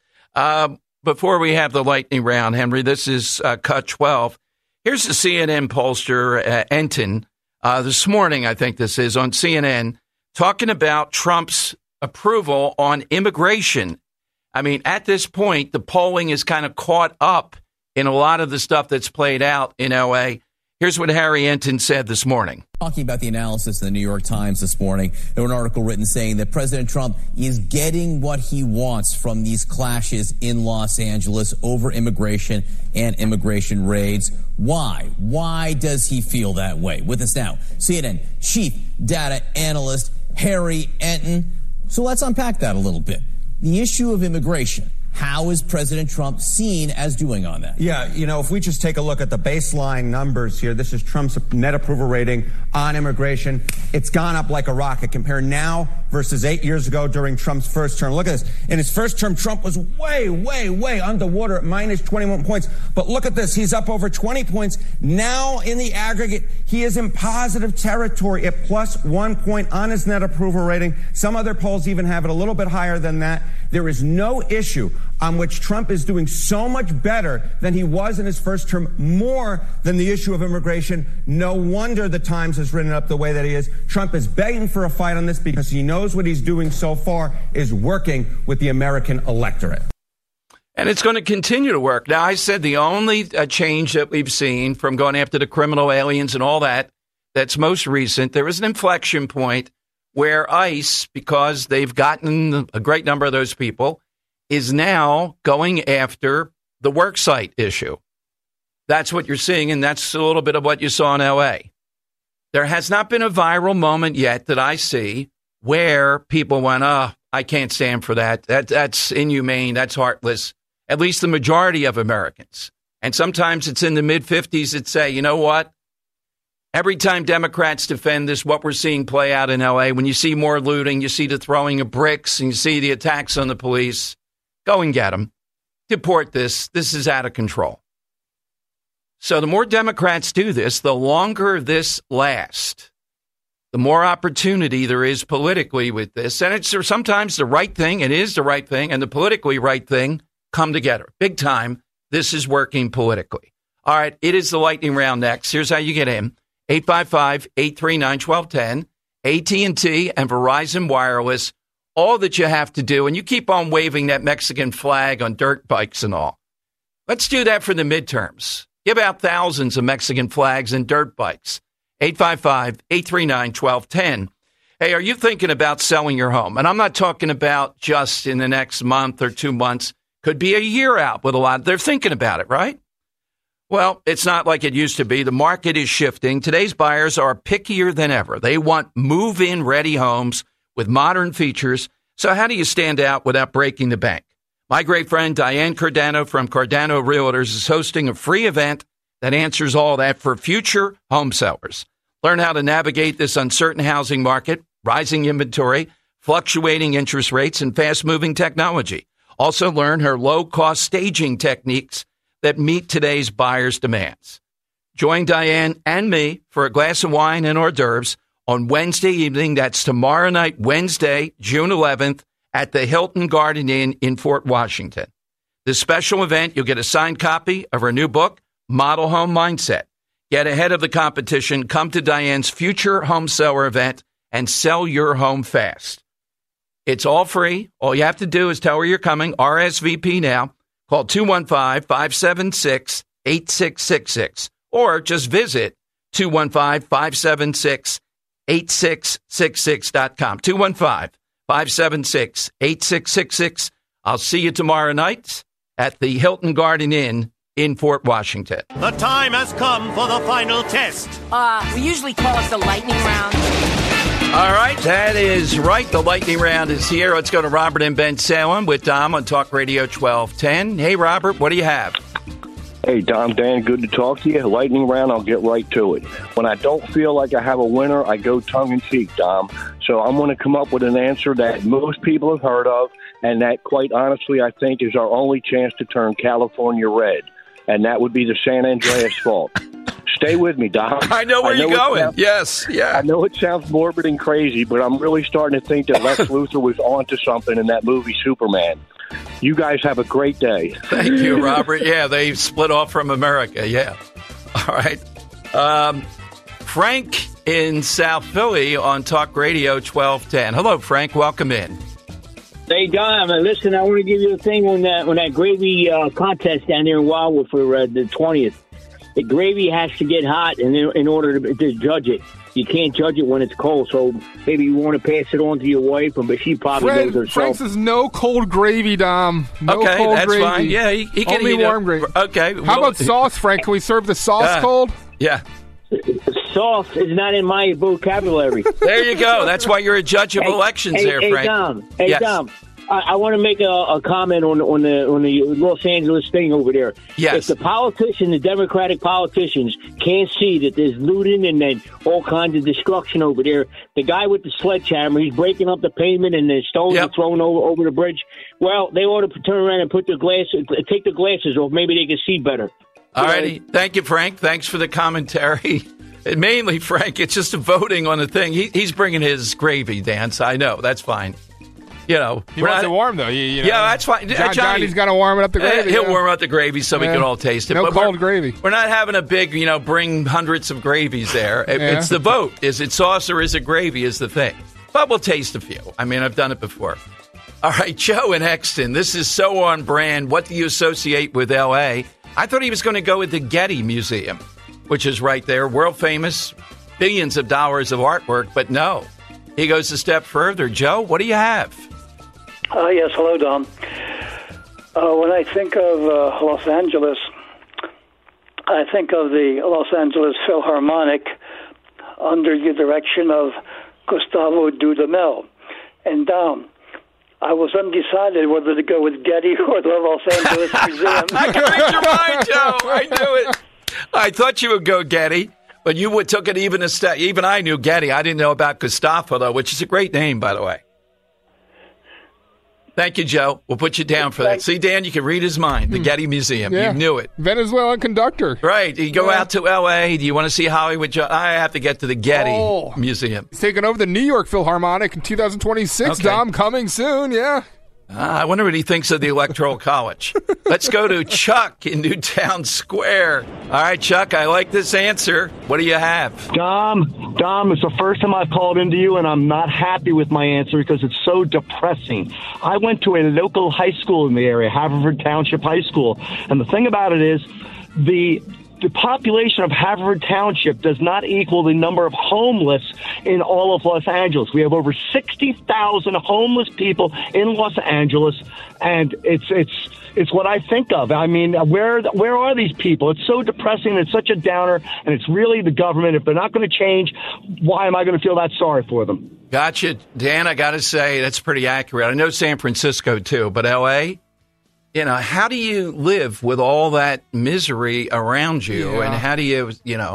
Before we have the lightning round, Henry, this is Cut 12. Here's the CNN pollster, Enton, this morning, I think this is, on CNN, talking about Trump's approval on immigration. I mean, at this point, the polling is kind of caught up in a lot of the stuff that's played out in L.A. Here's what Harry Enton said this morning. Talking about the analysis in the New York Times this morning, there was an article written saying that President Trump is getting what he wants from these clashes in Los Angeles over immigration and immigration raids. Why? Why does he feel that way? With us now, CNN chief data analyst Harry Enton. So let's unpack that a little bit. The issue of immigration. How is President Trump seen as doing on that? Yeah, if we just take a look at the baseline numbers here, this is Trump's net approval rating on immigration. It's gone up like a rocket. Compare now versus 8 years ago during Trump's first term. Look at this. In his first term, Trump was way, way, way underwater at minus 21 points. But look at this. He's up over 20 points. Now, in the aggregate, he is in positive territory at plus 1 point on his net approval rating. Some other polls even have it a little bit higher than that. There is no issue on which Trump is doing so much better than he was in his first term, more than the issue of immigration. No wonder the Times has written up the way that he is. Trump is begging for a fight on this because he knows what he's doing so far is working with the American electorate. And it's going to continue to work. Now, I said the only change that we've seen from going after the criminal aliens and all that, that's most recent, there was an inflection point where ICE, because they've gotten a great number of those people, is now going after the worksite issue. That's what you're seeing, and that's a little bit of what you saw in L.A. There has not been a viral moment yet that I see where people went, I can't stand for that. That's inhumane. That's heartless. At least the majority of Americans. And sometimes it's in the mid-50s that say, you know what? Every time Democrats defend this, what we're seeing play out in L.A., when you see more looting, you see the throwing of bricks, and you see the attacks on the police, go and get them. Deport this. This is out of control. So the more Democrats do this, the longer this lasts, the more opportunity there is politically with this. And it's sometimes the right thing. It is the right thing. And the politically right thing come together. Big time. This is working politically. All right. It is the lightning round next. Here's how you get in. 855-839-1210, AT&T and Verizon Wireless. All that you have to do, and you keep on waving that Mexican flag on dirt bikes and all. Let's do that for the midterms. Give out thousands of Mexican flags and dirt bikes. 855-839-1210. Hey, are you thinking about selling your home? And I'm not talking about just in the next month or 2 months. Could be a year out with a lot. They're thinking about it, right? Well, it's not like it used to be. The market is shifting. Today's buyers are pickier than ever. They want move-in ready homes with modern features. So how do you stand out without breaking the bank? My great friend Diane Cardano from Cardano Realtors is hosting a free event that answers all that for future home sellers. Learn how to navigate this uncertain housing market, rising inventory, fluctuating interest rates, and fast-moving technology. Also learn her low-cost staging techniques that meet today's buyers' demands. Join Diane and me for a glass of wine and hors d'oeuvres on Wednesday evening. That's tomorrow night, Wednesday, June 11th, at the Hilton Garden Inn in Fort Washington. This special event, you'll get a signed copy of her new book, Model Home Mindset. Get ahead of the competition. Come to Diane's future home seller event and sell your home fast. It's all free. All you have to do is tell her you're coming. RSVP now. Call 215-576-8666 or just visit 215-576-8666.com. 215-576-8666. I'll see you tomorrow night at the Hilton Garden Inn in Fort Washington. The time has come for the final test. We usually call it the lightning round. All right, that is right. The lightning round is here. Let's go to Robert in Ben Salem with Dom on Talk Radio 1210. Hey, Robert, what do you have? Hey, Dom, Dan, good to talk to you. Lightning round, I'll get right to it. When I don't feel like I have a winner, I go tongue-in-cheek, Dom. So I'm going to come up with an answer that most people have heard of, and that, quite honestly, I think is our only chance to turn California red, and that would be the San Andreas Fault. Stay with me, Dom. I know where you're going. Yes, yeah. I know it sounds morbid and crazy, but I'm really starting to think that Lex Luthor was onto something in that movie Superman. You guys have a great day. Thank you, Robert. Yeah, they split off from America. Yeah. All right. Frank in South Philly on Talk Radio 1210. Hello, Frank. Welcome in. Hey, Dom, listen, I want to give you a thing on that gravy contest down there in Wildwood for the 20th. The gravy has to get hot in order to judge it. You can't judge it when it's cold, so maybe you want to pass it on to your wife, but she probably knows herself. Frank says no cold gravy, Dom. No okay, cold that's gravy. Fine. Yeah, he can only eat warm gravy. Okay. How about sauce, Frank? Can we serve the sauce cold? Yeah. Sauce is not in my vocabulary. There you go. That's why you're a judge of elections there, Frank. Dom. Yes. Dom. I want to make a comment on the Los Angeles thing over there. Yes. If the Democratic politicians can't see that there's looting and then all kinds of destruction over there, the guy with the sledgehammer, he's breaking up the pavement and the stones are thrown over the bridge. Well, they ought to turn around and take the glasses off. Maybe they can see better. All righty. Thank you, Frank. Thanks for the commentary. And mainly, Frank, it's just a voting on the thing. He's bringing his gravy, Dan, so I know. That's fine. You know, he wants it warm though. You know, yeah, that's fine. Johnny's got to warm it up the gravy. He'll warm up the gravy so we can all taste it. No but cold gravy. We're not having a big, bring hundreds of gravies there. It's the vote. Is it sauce or is it gravy? Is the thing. But we'll taste a few. I mean, I've done it before. All right, Joe in Exton. This is so on brand. What do you associate with L.A.? I thought he was going to go with the Getty Museum, which is right there, world famous, billions of dollars of artwork. But no, he goes a step further. Joe, what do you have? Yes, hello, Dom. When I think of Los Angeles, I think of the Los Angeles Philharmonic under the direction of Gustavo Dudamel. And Dom, I was undecided whether to go with Getty or the Los Angeles Museum. I can read your mind, Joe. I knew it. I thought you would go Getty, but you took it even a step. Even I knew Getty. I didn't know about Gustavo, though, which is a great name, by the way. Thank you, Joe. We'll put you down for that. See, Dan, you can read his mind. The Getty Museum. Yeah. You knew it. Venezuelan conductor. Right. You go out to L.A. Do you want to see Hollywood? I have to get to the Getty Museum. He's taking over the New York Philharmonic in 2026. Okay. Dom, coming soon, yeah. I wonder what he thinks of the Electoral College. Let's go to Chuck in Newtown Square. All right, Chuck, I like this answer. What do you have? Dom, it's the first time I've called into you, and I'm not happy with my answer because it's so depressing. I went to a local high school in the area, Haverford Township High School, and the thing about it is the population of Haverford Township does not equal the number of homeless in all of Los Angeles. We have over 60,000 homeless people in Los Angeles, and it's what I think of. I mean, where are these people? It's so depressing. It's such a downer, and it's really the government. If they're not going to change, why am I going to feel that sorry for them? Gotcha. Dan, I got to say, that's pretty accurate. I know San Francisco, too, but L.A., how do you live with all that misery around you, and how do you,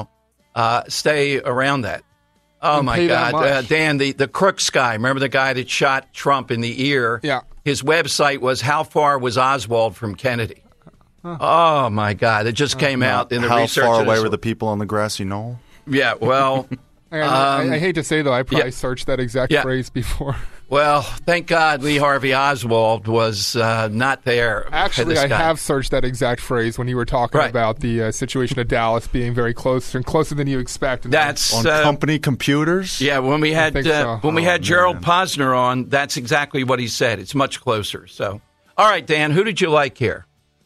stay around that? Oh, my God. Dan, the Crooks guy, remember the guy that shot Trump in the ear? Yeah. His website was, how far was Oswald from Kennedy? Huh. Oh, my God. It just came out in the research. How far away were the people on the grassy knoll? Yeah, well... I hate to say, though, I probably searched that exact phrase before. Well, thank God Lee Harvey Oswald was not there. Actually, I have searched that exact phrase when you were talking about the situation of Dallas being very close and closer than you expect. That's on company computers. Yeah, when we had Gerald Posner on, that's exactly what he said. It's much closer. So, all right, Dan, who did you like here?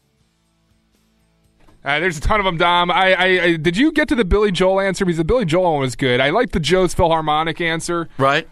There's a ton of them, Dom. I did you get to the Billy Joel answer? Because the Billy Joel one was good. I like the Joe's Philharmonic answer. Right.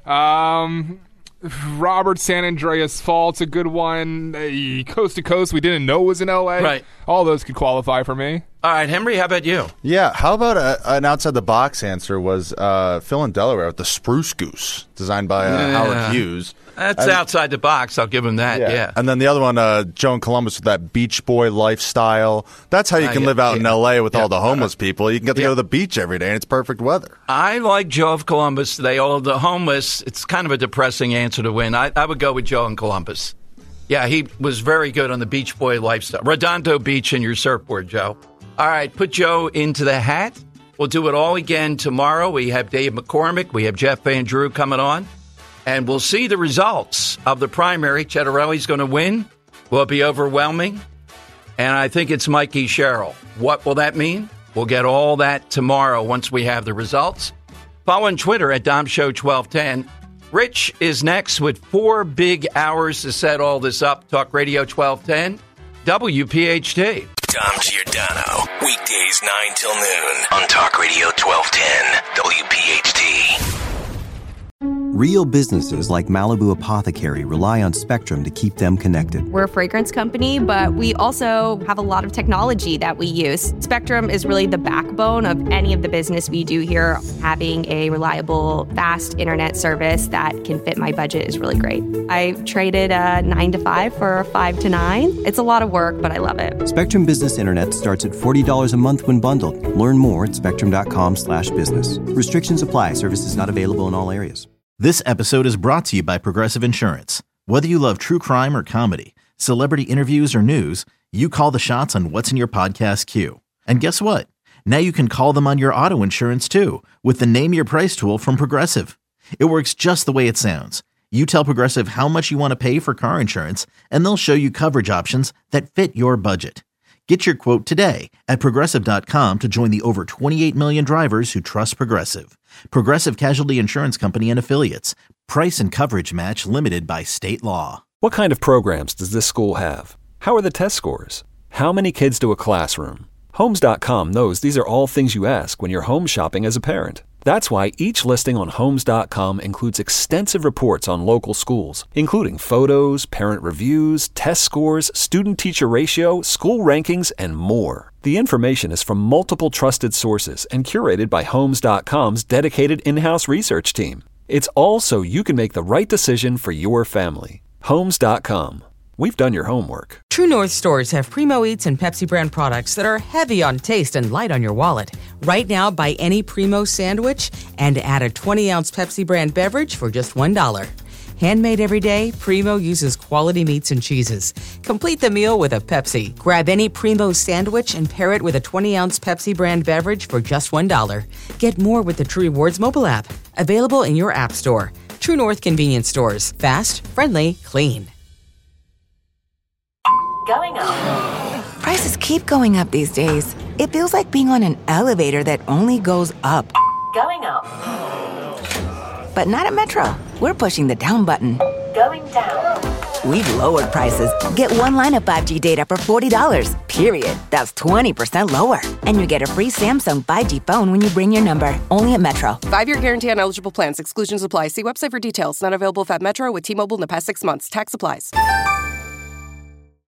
Robert San Andreas Fault's a good one. Coast to Coast, we didn't know was in L.A. Right. All those could qualify for me. All right, Henry, how about you? Yeah, how about an outside-the-box answer was Phil in Delaware with the Spruce Goose, designed by Howard Hughes. That's outside the box. I'll give him that, yeah. And then the other one, Joe in Columbus with that Beach Boy lifestyle. That's how you can live out in L.A. with all the homeless people. You can get to go to the beach every day, and it's perfect weather. I like Joe of Columbus. The homeless, it's kind of a depressing answer to win. I would go with Joe in Columbus. Yeah, he was very good on the Beach Boy lifestyle. Redondo Beach and your surfboard, Joe. All right, put Joe into the hat. We'll do it all again tomorrow. We have Dave McCormick. We have Jeff Van Drew coming on. And we'll see the results of the primary. Cettarelli's going to win. Will it be overwhelming? And I think it's Mikey Sherrill. What will that mean? We'll get all that tomorrow once we have the results. Follow on Twitter at DomShow1210. Rich is next with 4 big hours to set all this up. Talk Radio 1210, WPHT. Dom Giordano, weekdays 9 till noon on Talk Radio 1210, WPHT. Real businesses like Malibu Apothecary rely on Spectrum to keep them connected. We're a fragrance company, but we also have a lot of technology that we use. Spectrum is really the backbone of any of the business we do here. Having a reliable, fast internet service that can fit my budget is really great. I traded a 9 to 5 for a 5 to 9. It's a lot of work, but I love it. Spectrum Business Internet starts at $40 a month when bundled. Learn more at spectrum.com/business. Restrictions apply. Services not available in all areas. This episode is brought to you by Progressive Insurance. Whether you love true crime or comedy, celebrity interviews or news, you call the shots on what's in your podcast queue. And guess what? Now you can call them on your auto insurance too with the Name Your Price tool from Progressive. It works just the way it sounds. You tell Progressive how much you want to pay for car insurance, and they'll show you coverage options that fit your budget. Get your quote today at Progressive.com to join the over 28 million drivers who trust Progressive. Progressive Casualty Insurance Company and Affiliates. Price and coverage match limited by state law. What kind of programs does this school have? How are the test scores? How many kids do a classroom? Homes.com knows these are all things you ask when you're home shopping as a parent. That's why each listing on Homes.com includes extensive reports on local schools, including photos, parent reviews, test scores, student-teacher ratio, school rankings, and more. The information is from multiple trusted sources and curated by Homes.com's dedicated in-house research team. It's all so you can make the right decision for your family. Homes.com. We've done your homework. True North stores have Primo Eats and Pepsi brand products that are heavy on taste and light on your wallet. Right now, buy any Primo sandwich and add a 20-ounce Pepsi brand beverage for just $1. Handmade every day, Primo uses quality meats and cheeses. Complete the meal with a Pepsi. Grab any Primo sandwich and pair it with a 20-ounce Pepsi brand beverage for just $1. Get more with the True Rewards mobile app. Available in your app store. True North convenience stores. Fast, friendly, clean. Going up. Prices keep going up these days. It feels like being on an elevator that only goes up. Going up. But not at Metro. We're pushing the down button. Going down. We've lowered prices. Get one line of 5G data for $40, period. That's 20% lower. And you get a free Samsung 5G phone when you bring your number. Only at Metro. 5-year guarantee on eligible plans. Exclusions apply. See website for details. Not available at Metro with T-Mobile in the past 6 months. Tax applies.